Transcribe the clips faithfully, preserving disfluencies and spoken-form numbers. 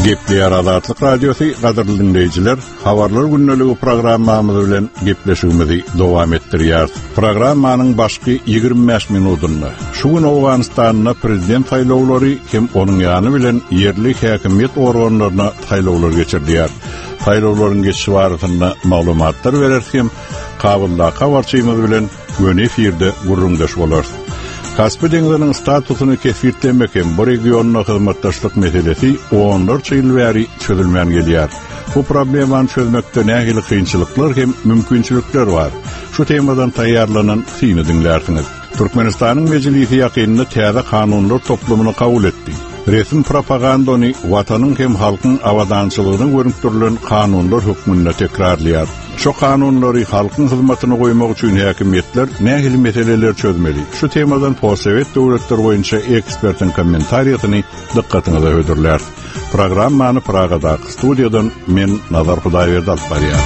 Gepleýär Azatlyk Radiosu gaderly dinleýijiler, habarlar günneligi programmamyz bilen gepleşigimizi dowam etdirýär. Programmanyň başky ýygrimi beş minutyny şu gün Awganystanyna prezident saýlawlary hem onuň ýany bilen ýerli häkimiýet organlaryna saýlawlar geçirdiler. Saýlawlaryň geçişi barysynda maglumatlar bererken, kabulda habarçymyz bilen göni efirde gurrundaş bolar. Kaspy deňiziniň statusunu kesirtlemek hem bu regionyna hyzmatdaşlyk meselesi onlarça ýyl bäri çözülmän gelýär. Bu problemany çözmekde nähili kynçylyklar hem mümkinçilikler bar. Şu temadan taýýarlanan syny dinlersiňiz. Türkmenistanyň mejlisi ýakynyny täze kanunlar toplumyny kabul etdi. Resmi propagandany watanyň hem halkyň awadançylygyny görüntülen kanunlar hukmyna tekrarlaýar. Şu kanunlary halkyň hyzmatyna goýmak üçin häkimiýetler nähili meseleler çözmeli. Şu temadan postsowet döwletler boýunça ekspertiň kommentariýasyny dikkatyňize öýdürler. Programmany Pragada studiýadan men Nazar Hudaýberdi alyp barýar.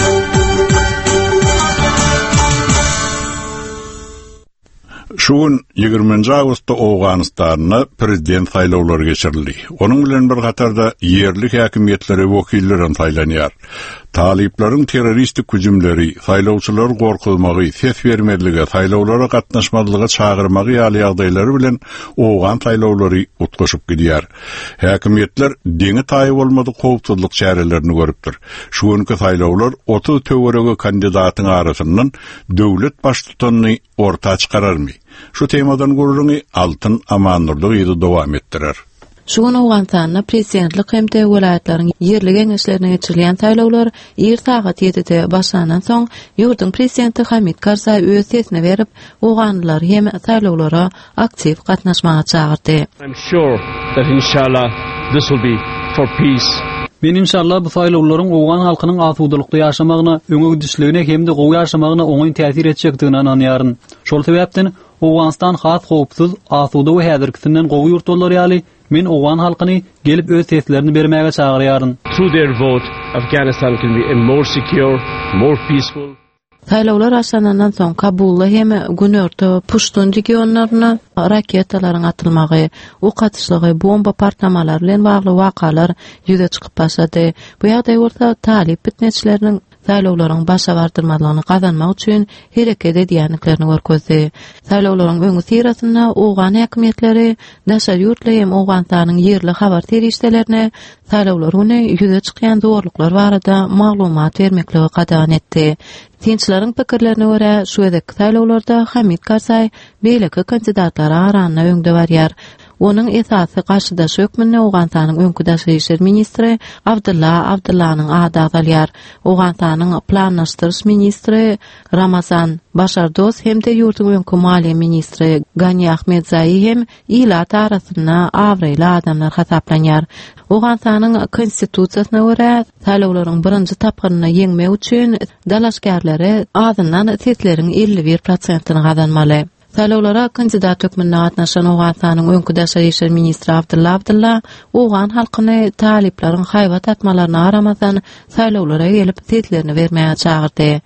Şuun ýygrüminji awgustda Awganystanyna prezident saýlawlary geçirildi. Onuň bilen bir gatarda ýerli häkimiýetlere wekillerin saýlanýar. Taliplerin teröristik hüjümleri, saýlawçylar gorkulmagy, ses bermediligi, saýlawlara gatnaşmadylygy çağırmagy ýaly ýagdaýlary bilen Awgan saýlawlary utgaşyp gidýär. Häkimiýetler deňi taýyp bolmady howpsuzlyk çärelerini görüpdir. Şu günkü saýlawlar otuz töwerege kandidatyň arasyndan döwlet başlygyny orta çykararmy? Şu temadan gurruny Altyn Amanurly ýyly dowam etdirer. Şu gün Awganystanyna prezidentlik hem de welaýatlaryň ýerli geňeşlerine geçirilýän saýlawlar ýer saat ýedide başlanan soň ýurdun prezidenti Hamid Karzai öz sesini berip, Awganlylar hem saýlawlara aktiv gatnaşmaga çagyrdy. I'm sure that inshallah this will be for peace. Men inşallah bu saýlawlaryň Awgan halkynyň asuwdulykda ýaşamagyna, öňe gidişligine hem de gowy ýaşamagyna oňy täsir etjekdigini ananýaryn. Şol sebäpden Awganystan has howpsuz, asuwda we häzirkisinden gowy ýurtdolary ýaly men Awgan halkyny gelip öz seslerini bermäge çagyrýaryn. Through their vote, Afghanistan can be more secure, more peaceful. Saýlawlar başlanandan soň Kabulda hem Günörtü, Puştun regionlaryna raketalaryň atylmagy, ok atışlygy, bomba partlamalary bilen bagly wakalar ýüze çykyp başlady. Bu ýagdaý bolsa talip bitneçileriniň saýlawlaryň başa bardyrmalygyny gazanmak üçin hereket edýänliklerini görkezdi. Saýlawlaryň öňü sirasynda Awgan häkimiýetleri daşa ýurtly hem Awganystanyň ýerli habar terişlerini saýlawlar uny ýüze çykýan zorluklar barada maglumat bermekligi gadan etdi. Tinçleriň pikirlerine görä, şu edeki saýlawlarda Hamid Karzai beýleki kandidatlar aranyna öňde barýar. Onun esasy garşyda sökmünde Awganystanyň öňkü daşy işler ministri Abdulla Abdullanyň ady alýar. Awganystanyň planlaşdyryş ministri Ramazan Başardoz hem de ýurtun öňkü maliýe ministri Gani Ahmedzai hem ilat arasynda awryly adamlar hasaplanýar. Awganystanyň konstitusiýasyna görä, saýlawlaryň birinji tapgyryny ýeňmek üçin dalaşgarlary azyndan sesleriň elli bir prosentyny gazanmaly. Saýlawlara kandidat hökmünde gatnaşan Awganystanyň öňkü daşy işler ministri Abdulla Abdulla Awgan halkyny taliplaryň haýbat atmalaryna aramazdan saýlawlara gelip seslerini bermäge çagyrdy.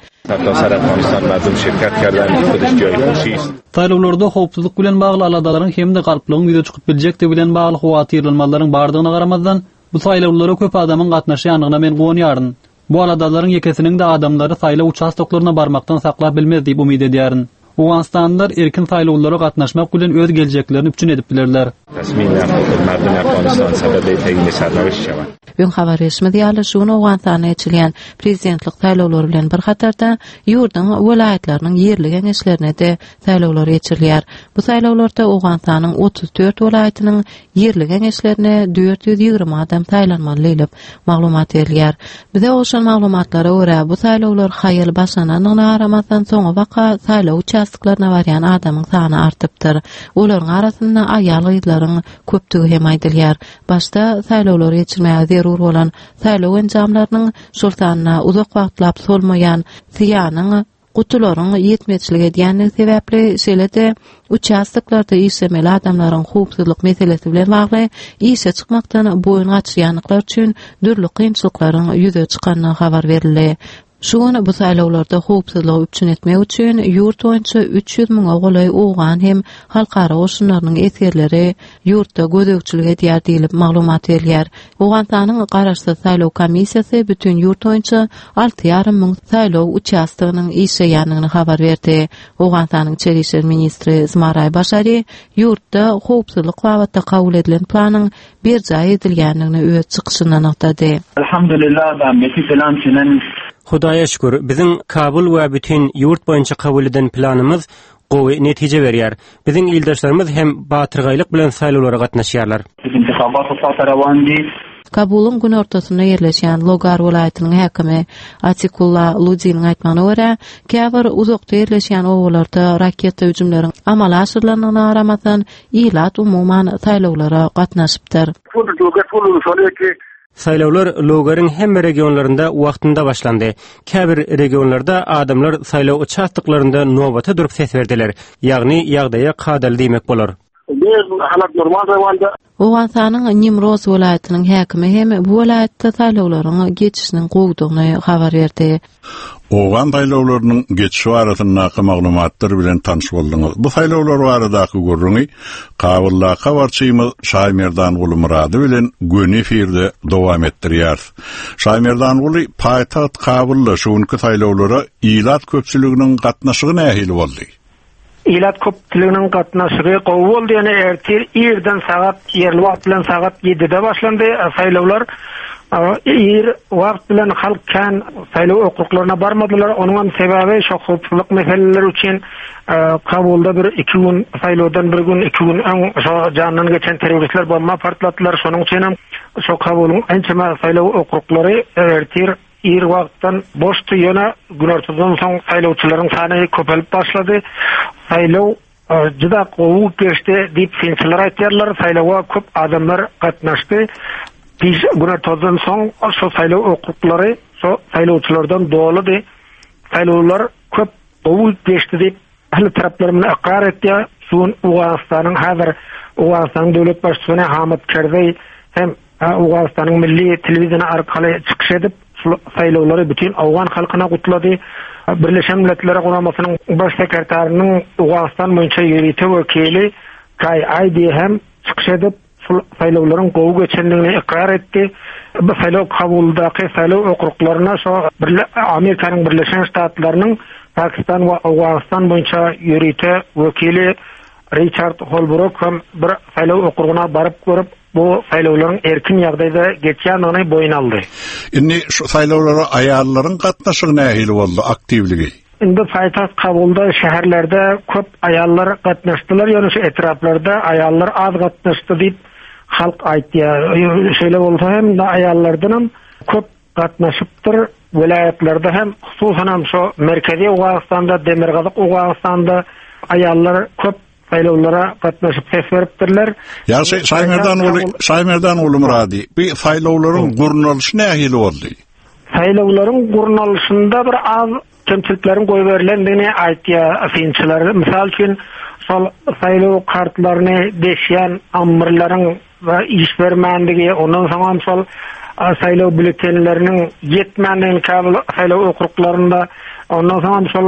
Saýlawlarda howpsuzlyk bilen bagly aladalaryň hem de galplygyň ýüze çykyp biljekdi bilen bagly howatyrlanmalarryň bardygyna garamazdan bu saýlawlara köp adamyň gatnaşýanyna men gowunýaryn. Bu aladalaryň ýekesiniň de adamlary saýlaw uçastoklaryna barmakdan saklap bilmez diýip umyt edýärin. Awganistanlylar erkin saýlawlara gatnaşmak bilen öz geljeklerini üçin edip bilerler. Öň habar resmi ýaly şu Awganystanyna geçirilýän prezidentlik saýlawlary bilen bir hatarda ýurdun welaýatlarynyň ýerli geňeşlerine de saýlawlar geçirilýär. Bu saýlawlarda Awganystanyň otuz dört welaýatynyň ýerli geňeşlerine dört yüz ýygrimi adam saýlanmaly diýilip maglumat berilýär. Bize oşan maglumatlara görä bu saýlawlar haýyl başlananyna aramazdan soňa waka saýlaw uçastyklaryna barýan adamyň sany artypdyr. Olaryň arasynda aýal gyzlaryň köpdigi hem aýdylýar. Başda saýlawlary geçirmäge zerur bolan saýlaw enjamlarynyň şol sanyna uzak wagtlap solmaýan ziýanyň gutularyň ýetmezçiligi edýänligi sebäpli şeýle-de uçastyklarda işlemeli adamlaryň howpsuzlyk meselesi bilen bagly işe çykmakdan boyun gaçýanlyklar üçin dürli kynçylyklaryň ýüze çykanyny habar berildi. Şuňa bu saýlawlarda howpsuzlyk üçin etmek üçin ýurt boýunça üç ýüz miň ogulay ugan hem halkara oşunlarynyň etgerleri ýurtda gözegçilik edýär diýilip maglumat berýär. Ugandanyň garaşdy saýlaw komissiýasy bütün ýurt boýunça alty ýarrym miň saýlaw учаstygynyň işleýändigini habar berdi. Ugandanyň Çevre işler ministri Zmaray Başary ýurtda howpsuzlyk wagtynda kabul edilen planyň bir jaý edilgendigini öz çykyşyndan aýtdy. Alhamdulillah da meti plan çenen Hudaýa şükür, biziň kabul we bütün ýurt boýunça kabul edilen planymyz gowy netije berýär. Biziň ildaşlarymyz hem batyrgaýlyk bilen saýlawlara gatnaşýarlar. intihabat tarawandi Kabulun gün ortasında yerleşen Logar vilayatynyň häkimi Atikulla Ludiňiň aýtmagyna görä, käbir uzakda yerleşen owalarda raketa hüjümläriniň amala aşyrylanyna garamasdan ilat umuman saýlawlara gatnaşypdyr. Saýlawlar Logaryň hemme regionlarynda wagtynda başlandy. Käbir regionlarda adamlar saýlaw uçaklarynda nowbata durup ses berdiler. Ýagny ýagdaýa kadal diýmek bolar. Ugandanyň Nimroz vilayatynyň häkimi hem bu vilayatda saýlawlaryň geçişiniň gowdugyny habar berdi. Ogan saýlawlarynyň geçişi barasyndaky maglumatlar bilen tanış boldyňyz. Bu saýlawlar baradaky görüňi Kabullaka barçymyz Şaýmerdan Guly Murady bilen göni efirde dowam etdirýär. Şaýmerdan Guly paýtaht Kabulla şuňky saýlawlara ilat köpçüliginiň gatnaşygy nähili boldy? İlat köpçüliginiň gatnaşygy gowy boldy, ýani ertir ýerden sagat ýerli wagt bilen sagat ýedide başlandy. Saýlawlar ýer wagt bilen halk kan saýlaw okuklaryna barmadylar. Onuň sebäbi şo howpsuzlyk meseleleri üçin Kabulda bir iki gün saýlawdan bir gün iki gün şo janyny geçen teröristler bomba partlatdylar. Şonuň üçin hem şo Kabulun ençeme saýlaw okuklary ertir ýer wagtdan boşdy, ýöne gün ortadan soň saýlawçylaryň sany köpelip başlady. Saýlaw juda gowy geçdi diýip finçiler aýtýarlar. Saýlawa köp adamlar gatnaşdy. Biz gün ortadan soň şo saýlaw okuklary şo saýlawçylardan doludy. Saýlawlar köp gowy geçdi diýip ahli taraplarymyň aqrar etdi. Şuň Ugandanyň häzir Ugandanyň döwlet başçysyna Hamid Karzai hem Ugandanyň milli telewiziony arkaly çykyş edip saýlawlary bütün Awgan halkyna gutlady. Birleşen Milletler Guramasynyň baş sekretärining Uganistan boýunça ýönetim wekili Kay Aydi hem çykyş edip saýlawlaryň gowy geçendigini ikrar etdi. Bu saýlaw kabuldaky saýlaw okuklaryna şo Amerikanyň Birleşen Ştatlarynyň Pakistan we Awganistan boýunça ýönetim wekili Richard Holbrook hem bir saýlaw okurgyna baryp görüp bu saýlawlaryň erkin ýagdaýda geçýändigini boyun aldy. Indi şu saýlawlara aýallaryň gatnaşygy nähili boldy, aktivligi? Indi paýtaht Kabulda şäherlerde köp aýallar gatnaşdylar, ýöne şu etraplarda aýallar az gatnaşdy diýip halk aýtýar. Şeýle bolsa hem de aýallardan köp gatnaşypdyr. Vilayatlarda hem hususan hem şu merkezi Ugandanda, Demirgazyk Ugandanda aýallar köp saýlawlara gatnaşyp ses beripdirler. Ýa-ni Şaýmerdan Guly Şaýmerdan Guly Murady, bu saýlawlaryň gurnalyşy nähili boldy? Saýlawlaryň gurnalysynda bir az kemçiliklerin goýup berilendigini aýtýar finçiler. Misal üçin şol saýlaw kartlaryny deşýän amyrlaryň we iş bermänligi, ondan soň şol saýlaw bültenleriniň ýetmändigini kabul saýlaw okruklarynda, ondan soň şol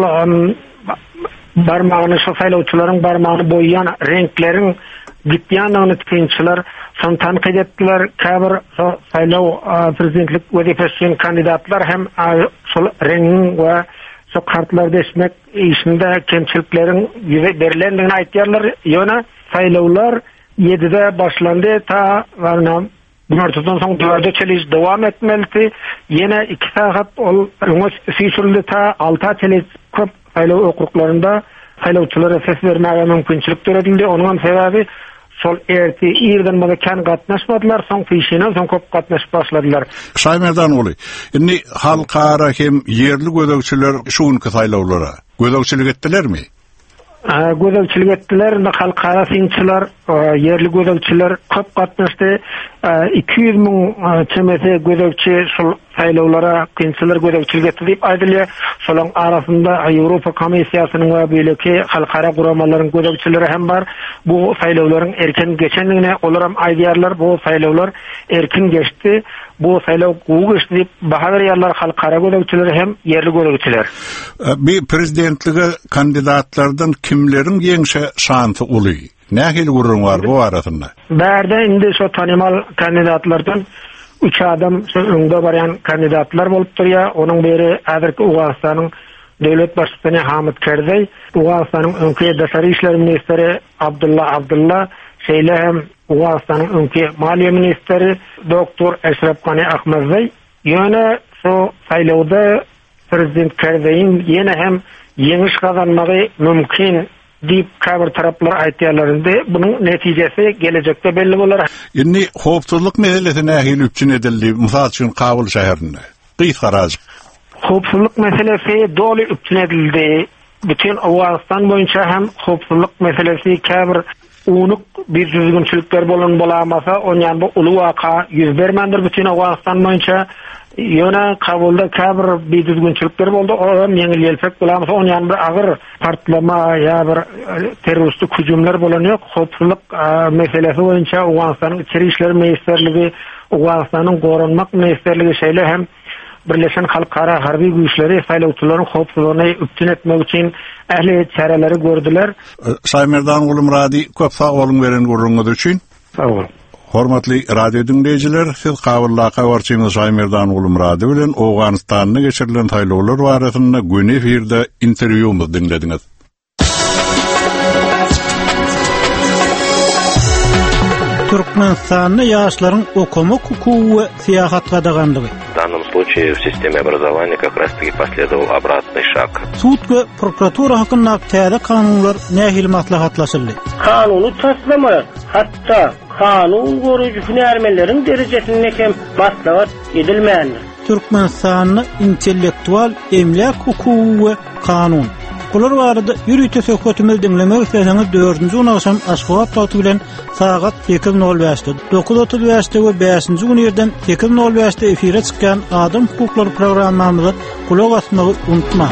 barmagyny şo saýlawçylaryň barmagyny boýayan renkleriň gitýändigini finçiler şonu tanqid etdiler. Käbir saýlaw prezidentlik wezifesine kandidatlar hem şol rengin we şo kartlar deşmek işinde kemçilikleriň berilendigini aýtýarlar. Ýöne saýlawlar ýedide başlandy, ta warna Günörtüden soň dörde çeliş dowam etmeli. Ýene iki saat ol öňe süýşüldi, ta alta çeliş köp saýlaw okruklarynda saýlawçylara ses bermäge mümkinçilik berildi. Onuň sebäbi şol erti ýerden bada kan gatnaşmadylar, soň fişine soň köp gatnaşyp başladylar. Şaýmerdan Guly, indi halkara hem ýerli gözegçiler şuňky saýlawlara gözegçilik etdilermi? Gözegçilik etdiler, halkara finçiler, ýerli gözegçiler köp gatnaşdy. iki ýüz miň çemesi gözegçi şol saylawlara kynçylar gödekçilik etdi diýip aýdylýar. Şolaryň arasynda Ýewropa Komissiýasynyň we beýleki halkara guramalaryň gödekçileri hem bar. Bu saylawlaryň erken geçenligine olar hem aýdýarlar, bu saylawlar erkin geçdi. Bu saylaw gowy geçdi diýip baha berýärler halkara gödekçileri hem yerli gödekçiler. Bir prezidentlige kandidatlardan kimleriň ýeňşe şansy uly? Nähil gurrun var bu arasynda? Bärde indi şu tanymal kandidatlardan üç adam şu öňde barýan kandidatlar bolup durýar. Onuň biri häzirki Owgastanyň döwlet başçysy Hamid Karzai, Owgastanyň öňki daşary işler ministri Abdullah Abdullah, şeýle hem Owgastanyň öňki maliýe ministri doktor Eşref Gany Ahmadzai. Ýöne şu saylawda prezident Karzaiň ýene hem ýeňiş gazanmagy mümkin diýip käbir taraplar aýtýarlarynda bunyň netijesi gelecekde belli bolar. Indi howpsuzlyk meselesi nähil üçin edildi? Mysal üçin Kabul şäherinde. Gys garazy. Howpsuzlyk meselesi doly üçin edildi. Bütün Owgastan boýunça hem howpsuzlyk meselesi käbir unuk bir düzgünçilikler bolan bolamasa, onyan bu uly waka ýüz bermendir bütün Owgastan boýunça. Ýöne Kabulda käbir bir düzgünçilikler boldy. O ýeňil ýelpek bolamasa, onyan bir agyr partlama ýa bir terroristik hüjümler bolan ýok. Howpsuzlyk meselesi boýunça Owgastanyň içeri işler ministrligi, Owgastanyň goranmak ministrligi şeýle hem Birleşen Halkara Harbi Güýçleri saýlawçylaryň howpsuzlygyny üptün etmek üçin ähli çareleri gördüler. Saýmerdan Ulumrady köp sag bolun beren gurrunňyz üçin. Sag bolun. Hormatly radio dinleýijiler, siz Kabulda gawarçyňyz Saýmerdan Ulumrady bilen Owganistanyň geçirilen saýlawlar barasynda gün efirde interwýumy dinlediňiz. Türkmenistanyň ýaşlaryň okumak hukugy we syýahat gadaganlygy. В данном случае в системе образования как раз-таки последовал обратный шаг. Sud we prokuratura hakynda täze kanunlar nähil maslahatlaşyldy. Kanuny taslamaýar, hatda kanun goruýjy hünärmenleriň derejesine hem maslahat edilmeýändir. Türkmenistanyň intellektual emlak hukugy we kanun. Bular barada ýürüýte söhbetimiz dinlemek isteseňiz dördünji unaşam Aşgabat saty bilen sagat sekiz nol beşde dokuz otuz beşde we beşinji günýerden sekiz nol beşde efire çykan Adam hukuklary programmamyza kulak asmagy unutma.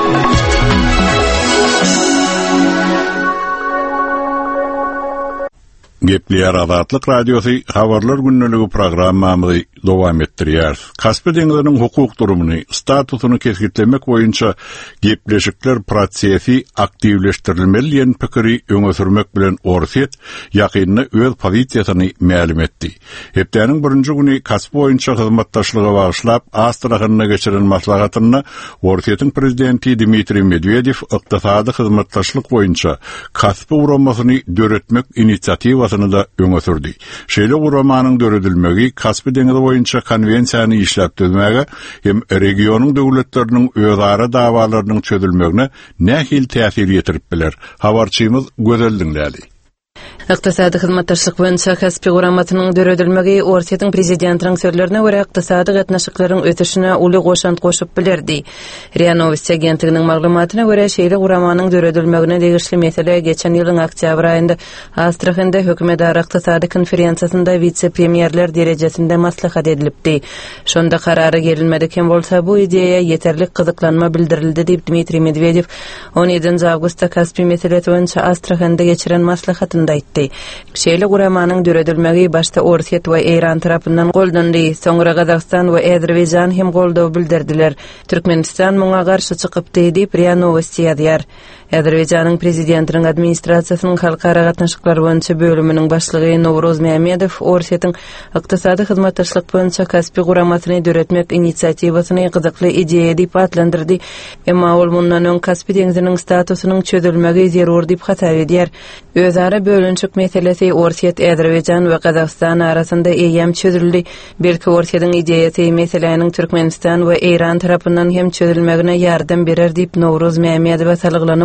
Gepleýär Azatlyk Radiosy habarlar günneligi programmamyzy dowam etdirýär. Kaspy deňiziniň hukuk durumuny, statusyny kesgitlemek boýunça gepleşikler prosesi aktivleşdirilmeli diýen pikiri öňe sürmek bilen Orsiýet ýakyny öz pozisiýasyny ma'lum etdi. Hepdeniň birinji güni kasp boýunça hyzmatdaşlyga bagyşlap Astrahanyna geçiren maslahatyny Orsiýetiň prezidenti Dmitri Medvedew ykdysady hyzmatdaşlyk boýunça kaspy uramasyny döretmek inisiatiwasyny da öňe sürdi. Şeýle uramanyň döredilmegi Kaspy deňizi boýunça konwensiýany işläp düzmäge hem regionyň döwletleriniň özara dawalarynyň çözülmegine nähil täsir ýetirip biler. Habarçymyz gözeldiňläli. Iqtisadi hyzmatdaşlyk boýunça Kaspy uramasynyň döredilmegi Orsiýetiň prezidentiniň sözlerine görä iqtisadi gatnaşyklaryň ötüşine uly goşant goşup bilerdi. R I A Novosti agentliginiň maglumatyna görä şeýle uramanyň döredilmegine degişli mesele geçen ýylyň oktyabr aýynda Astrahanda hökümetara iqtisadi konferensiýasynda vitse-premierler derejesinde maslahat edilipdi. Şonda karary gelinmediken bolsa bu ideýa ýeterlik gyzyklanma bildirildi diýip Dmitri Medvedew on ýedinji awgustda Kaspy meselesi boýunça Astrahanda geçiren maslahatynda aýtdy. Şeýle uramanyň döredilmegi başta Orsiýet we Eýran tarapyndan goldandy. Soňra Gazagystan we Azerbaýjan hem goldaw bildirdiler. Türkmenistan muňa garşy çykypdy diýip R I A Novosti ýazýar. Azerbaýjanyň prezidentiniň administrasiýasynyň halkara gatnaşyklar boýunça bölüminiň başlygy Nowroz Mämedow Orsiýetiň ykdysady hyzmatdaşlyk boýunça Kaspy uramasyny döretmek inisiatiwasyny gyzykly ideýa diýip adlandyrdy. Emma ol mundan öň Kaspy deňiziniň statusynyň çözülmegi zerur diýip hasap edýär. Özara bölünçük meselesi Orsiýet, Azerbaýjan we Gazagystan arasynda eýem çözüldi. Belki Orsiýetiň ideýasy meseleniň Türkmenistan we Eýran tarapyndan hem çözülmegine ýardam berer diýip Nowroz Mämedow salgylanyp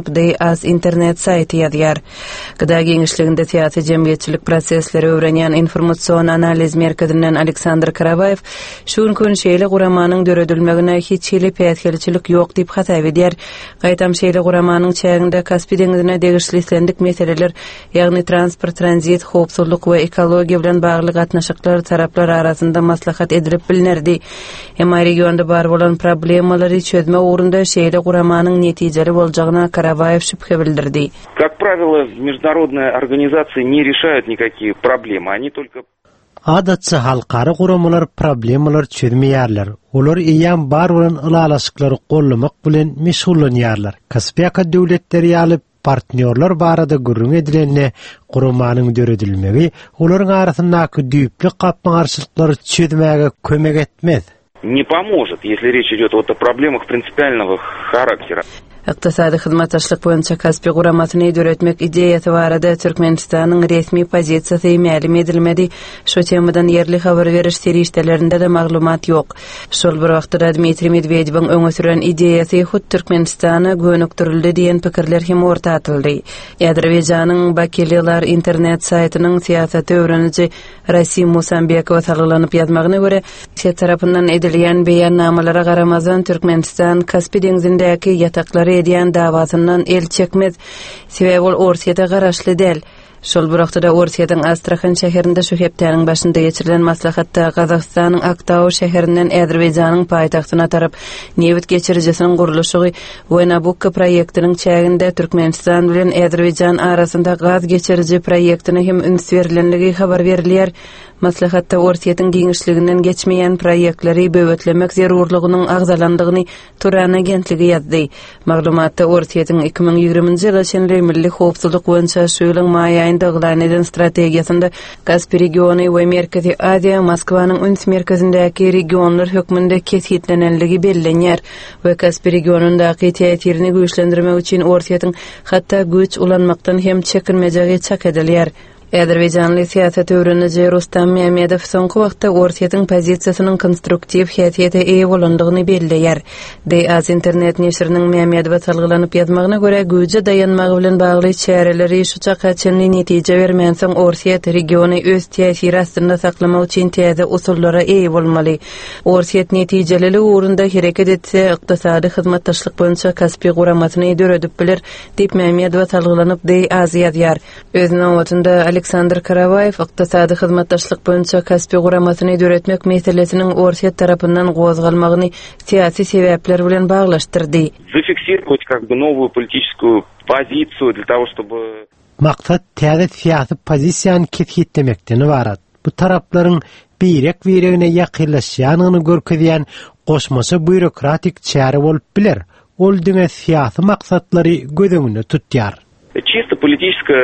diýip az internet saýty ýazýar. Gyda geňişliginde siýasy jemgyýetçilik prosesleri öwrenýän informatsion analiz merkezinden Aleksandr Karavayew şu gün şeýle guramanyň döredilmegine hiç hili päýtgelçilik ýok diýip hasap edýär. Gaýtam şeýle guramanyň çäginde Kaspy deňizine degişlislendik meseleler, ýagny transport, tranzit, howpsuzlyk we ekologiýa bilen bagly gatnaşyklar taraplar arasynda maslahat edilip bilinirdi. Hem regionda bar bolan problemalary çözme uğrunda şeýle guramanyň netijeli boljagyna Karavayew şüphe bildirdi. Как правило, международные организации не решают никакие проблемы, они только Adatça halkary guramalar problemalar çözmeýärler. Olar eýan bar bolan ılalaşyklary gollamak bilen meşgullanýarlar. Kaspyaka döwletleri ýaly partnerler barada gurrun edilenle guramanyň döredilmegi olaryň arasyndaky düýpli gapmagarçylyklary çözmäge kömek etmez. Не поможет, если речь идет о проблемах принципиального характера. Iqtisadi hyzmatdaşlyk boýunça Kaspy guramasyny döretmek ideýasy barada Türkmenistanyň resmi pozisiýasy ma'lum edilmedi. Şu temadan yerli habar beriş serişdelerinde de maglumat ýok. Şol bir wagtda Dmitri Medvedewiň öňe süren ideýasy hut Türkmenistany gönükdirildi diýen pikirler hem orta atyldy. Azerbaýjanyň Bakelylar internet saýtynyň siýasaty öwreniji Rasim Musambekow salgylanyp ýazmagyna görä, şeýle tarapyndan edilýän beýannamalara garamazdan Türkmenistan Kaspy deňizindäki ýataklary edýän dawasyndan el çekmez. Sebäbi ol Orsiýada garaşly däl. Şol bir wagtda Orsiýadyň Astrahan şäherinde şu hepdäniň başynda geçirilen maslahatda Gazagstanyň Aktaw şäherinden Azerbaýjanyň paýtagtyna tarap newit geçirijesiniň gurulşy we Nabucco proýektiniň çäginde Türkmenistan bilen Azerbaýjan arasynda gaz geçiriji proýektine hem üns berilenligi habar berilýär. Maslahatda Orsiýadyň giňişliginden geçmeýän proýektleri böwetlemek zerurlygynyň agzalandygyny Turan agentligi ýazdy. Maglumatda Orsiýadyň iki ming ýigriminji ýyla şenli milli howpsuzlyk boýunça şu ýylyň maý aýynda glan eden strategiýasynda Kaspy regiony we Merkezi Aziýa Moskwanyň üns merkezindäki regionlar hökmünde kesitlenenligi bellenýär we Kaspy regionundaky täsirini güýçlendirmek üçin Orsiýadyň hatda güç ulanmakdan hem çekinmejegi çak edilýär. Azerbaýjanly siýasat öwreniji Rustam Mehmedow soňky wagtda Orsiýadyň pozisiýasynyň konstruktiw häsiýete eýe bolandygyny belleýär. D Az internet neşriniň Mehmedowa salgylanyp ýazmagyna görä, güýje dayanmagy bilen bagly çäreleri şu çakaçynly netije bermän soň Orsiýat regiony öz täsiri astynda saklamak üçin täze usullara eýe bolmaly. Orsiýat netijeleli uğrunda hereket etse, ykdysady hyzmatdaşlyk boýunça Kaspy guramasyny döredip biler diýip Mehmedowa salgylanyp D Az ýazýar. Özüniň wagtynda Aleksandr Karavayew ykdysady hyzmatdaşlyk boýunça Kaspy guramasyny döretmek meselesiniň Orsiýat tarapyndan gozgalmagyny siýasy sebäpler bilen baglaşdyrdy. Зафиксировать как бы новую политическую позицию для того, чтобы Maksat täze siýasy pozisiýany kesitlemekden ibarat. Bu taraplaryň birek biregine ýakynlaşýanyny görkezýän goşmasy bürokratik çäre bolup biler. Ol diňe siýasy maksatlary gözeňinde tutýar. Чисто политическая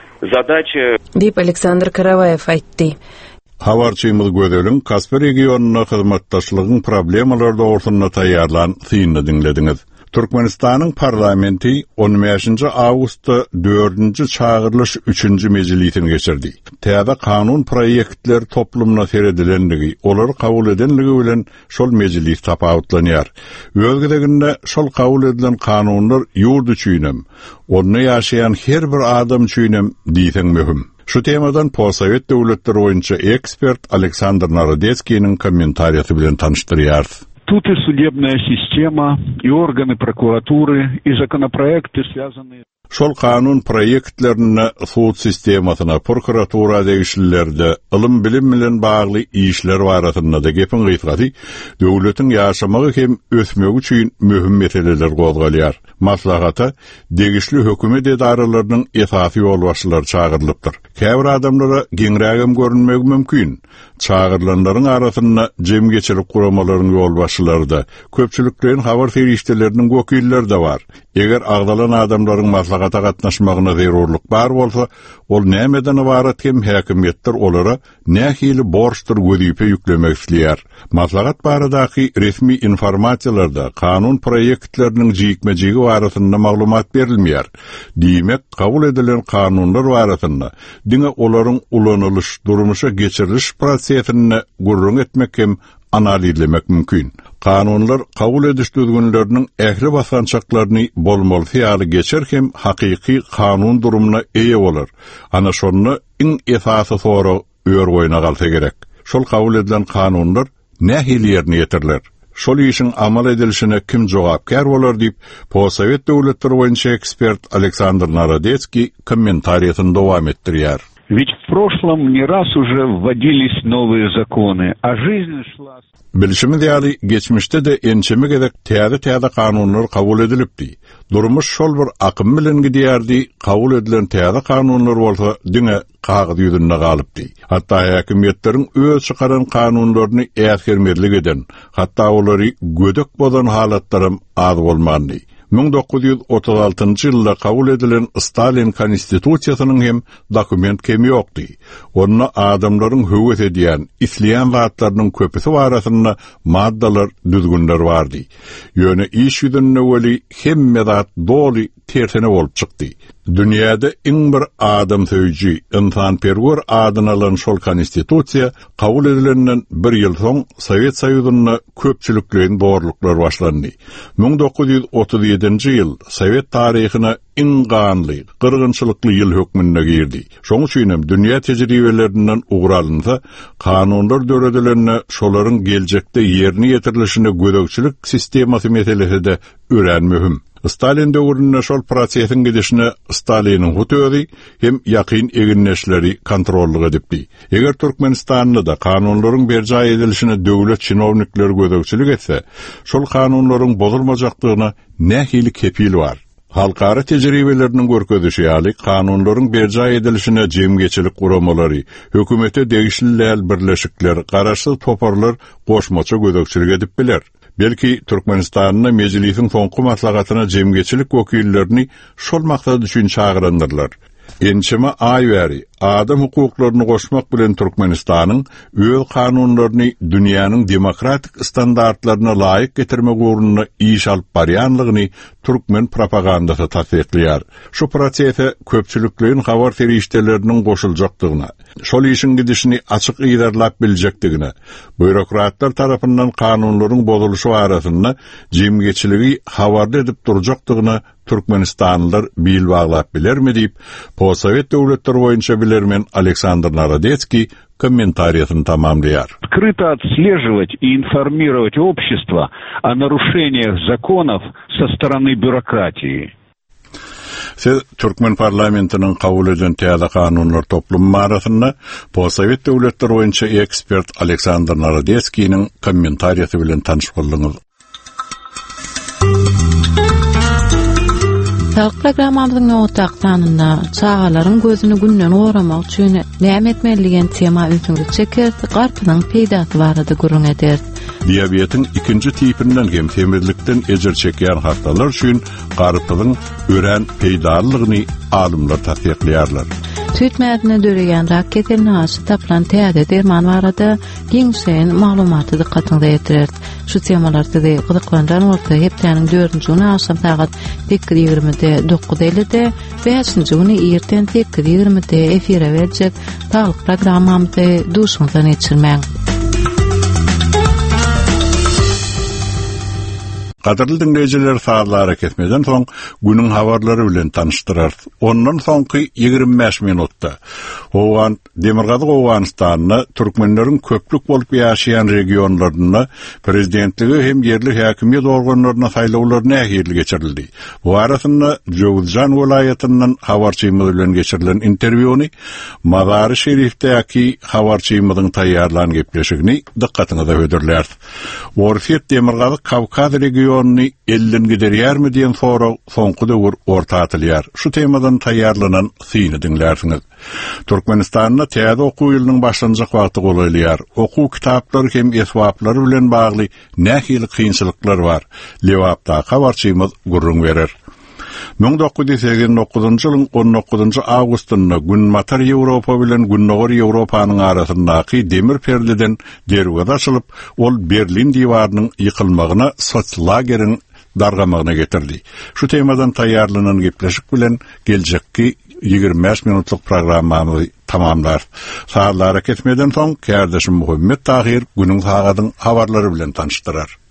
задача Дип Александр Караваев айтты. Habarçymyz gözelin Kaspy regionuna hyzmatdaşlygyň problemalary dogrusyna taýýarlan syny dinlediňiz. Türkmenistanyň parlamenti on beşinji awgustda dördünji çağırylış üçünji mejlisini geçirdi. Täze kanun proýektleri toplumna seredilenligi, olary kabul edenligi bilen şol mejlis tapawutlanýar. Özgedeginde şol kabul edilen kanunlar ýurt üçinem, onu ýaşaýan her bir adam üçinem diýsen möhüm. Şu temadan Possovet döwletleri boýunça ekspert Aleksandr Narodetskiň kommentariýasy bilen tanışdyrýar. Тут и судебная система, и органы прокуратуры, и законопроекты, связанные... Şol kanun proyektlerini suud sistemasyna, prokuratura degişlilerde, ılım bilim bilen bagly işler barasynda da gepin gysgaty, döwletiň ýaşamagy hem ösmegi üçin möhüm meseleler gozgalýar. Maslahata degişli hökümet edaralarynyň esasy ýolbaşçylary çağırlypdyr. Käbir adamlara giňrägem görünmegi mümkin. Çağırılanlaryň arasynda jem geçirip guramalaryň ýolbaşçylary da, köpçülikleriň habar ferişdeleriniň wekilleri de bar. Eger agdalan adamlaryň maslahata gatnaşmagyna zerurlyk bar bolsa, ol nämeden ibarat hem häkimetler olara nähili borçdyr gödüýpe ýüklemek isleýär. Maslahat baradaky resmi informasiýalarda kanun proyektleriniň jigmejigi barasynda maglumat berilmeýär. Diýmek, kabul edilen kanunlar barasynda diňe olaryň ulanylış, durmuşa geçiriliş prosesini gurrun etmek hem analizlemek mümkin. Kanunlar kabul ediş düzgünlerinin ähli basançaklaryny bolmaly ýaly geçer hem hakyky kanun durumuna eýe bolar. Ana şonu iň esasy soru öýür boýuna galsa gerek. Şol kabul edilen kanunlar nähili ýerine ýetirler? Şol işin amal edilişine kim jogapkar bolar diýip, Possovet döwletleri boýunça ekspert Aleksandr Narodецкий kommentariýatyny dowam etdirýär. Ведь в прошлом не раз уже вводились новые законы, а жизнь шла... Bilişimi diýäli, geçmişde de ençemi gedek täze-täze kanunlar kabul edilipdi. Durmuş şol bir akym bilen gidýärdi, kabul edilen täze kanunlar bolsa diňe kagyd ýüzünde galypdy. Hatda häkimetleriň öz çykaran kanunlaryny äsgermerlik eden, hatda olary gödek bolan halatlarym az bolmandy. bin dokuz yüz otuz altıncı ýylda kabul edilen Stalin konstitusiýasynyň hem dokument kemi ýokdy. Onu adamlaryň höwet edýän isleýän zatlarynyň köpüsi barasynda maddalar, düzgünler bardy. Ýöne iş ýüzünde weli hemme zat doly tersine bolup çykdy. Dünýäde iň bir adam söýji, insanperwer adyny alan şol konstitusiýa kabul edilenden bir ýyl soň Sowet Soýuzyna köpçülikliň borluklar başlandy. bin dokuz yüz otuz ýedinji ýyl Sowet taryhyna iň ganly, gyrgynçylykly ýyl hökmüne girdi. Şoň üçin hem dünýä tejribelerinden ugralynsa, kanunlar döredilende şolaryň geljekde ýerine ýetirilişine gödökçilik sistemasy meselesi de ören mühim. Stalin döwründe şol prosesiň gidişine Staliniň hutözi hem ýakyn eginleşleri kontrollyk edipdi. Eger Türkmenistanda da kanunlaryň berja edilişine döwlet çinownikleri gödökçilik etse, şol kanunlaryň bozulmajakdygyna nähili kepil bar. Halkara tejribelerinin görkezişi ýaly kanunlaryň berja edilişine jemgeçilik guramalary, hökümete degişliler birleşikler, garaşsyz toparlar goşmaça gödökçilik edip biler. Belki Türkmenistanyň mejlisiň soňky maslahatyna jemgeçilik wekillerini şol maksat üçin çağırandyrlar. Ençeme ay bäri adam hukuklaryny goşmak bilen Türkmenistanyň öz kanunlaryny dünýäniň demokratik standartlaryna laýyk getirmek ugrunda iş alyp barýanlygyny türkmen propagandasy tasdiklýar. Şu prosese köpçülikliň habar ferişteleriniň goşuljakdygyna, şol işin gidişini açyk ýerlap biljekdigine, bürokratlar tarapyndan kanunlaryň bozuluşy barasynda jemgeçiligi habarda edip durjakdygyna Türkmenistanlılar bil baglap bilermi diýip, Possovet döwletleri boýunça bilermen Aleksandr Narodецкий комментариясын тамамлыяр. Открыто отслеживать и информировать общество о нарушениях законов со стороны бюрократии. Siz Türkmen parlamentinin kabul eden täze kanunlar toplumy arasynda Possovet döwletleri boýunça ekspert Aleksandr Narodецкийniň kommentariýasy bilen tanyş boldyňyz. Sağlık programmamyzyň nowataqdanynda çağalaryň gözüni günden goramak üçin näme etmeligen tema üstünde çekerdi, garpynyň peýdasy barada gurrun eder. Diabetin ikinci tipinden hem temirlikten ejer çekýän hastalar üçin garpynyň ören peýdalygyny alymlar tasdiklýarlar. Tütmädine döregen raket elnaşy taplan täze derman barada giňşen maglumaty dikkatyňizi ýetirer. Şu temalarda da gyzyklanjan bolsa hepdeniň dördünji güni akşam saat sekiz ýigrimide dokuz ellide, beşinji güni erten sekiz ýigrimide efire berjek sağlyk programmamyzdy duşuňdan geçirmäň. Gaderly dinleyijiler saatlara kesmeden soň günüň habarlary bilen tanıştyrar. Ondan soňky ýigirmi beş minutda Owan Demirgazy Owganystanyna türkmenleriň köplük bolup ýaşaýan regionlaryna prezidentligi hem yerli häkimiýet organlaryna saýlawlar nähili geçirildi. Bu arasynda Jowzjan welaýatynyň habarçymyzy bilen geçirilen interwýuny Mazary Şerifdäki habarçymyzyň taýýarlan gepleşigini dikkatyňize höderler. Orfiýet Demirgazy Kawkaz regiony ellin giderýärmi diýen soraw soňky döwür orta atylýar. Şu temadan taýýarlanan syny dinlersiňiz. Türkmenistanyň täze okuw ýylynyň başlanjak wagty golalýar. Okuw kitaplary hem esbaplary bilen bagly nähili kynçylyklar bar. Lewapda habarçymyz gurrun berer. bin dokuz yüz seksen dokuzunji ýylyň on dokuzunji awgustynda Günmatar Ýewropa bilen Günnogor Ýewropanyň arasyndaky demir perdeden derwaz açylyp, ol Berlin diýwarynyň ýykylmagyna sotslageriň dargamagyna getirdi. Şu temadan taýýarlanan gepleşik bilen geljekki ýigirmi beş minutluk programmamy tamamlar. Saatlara ketmeden soň Kärdeşim Muhammed Tahir günüň sagadyň habarlary bilen tanıştyrar.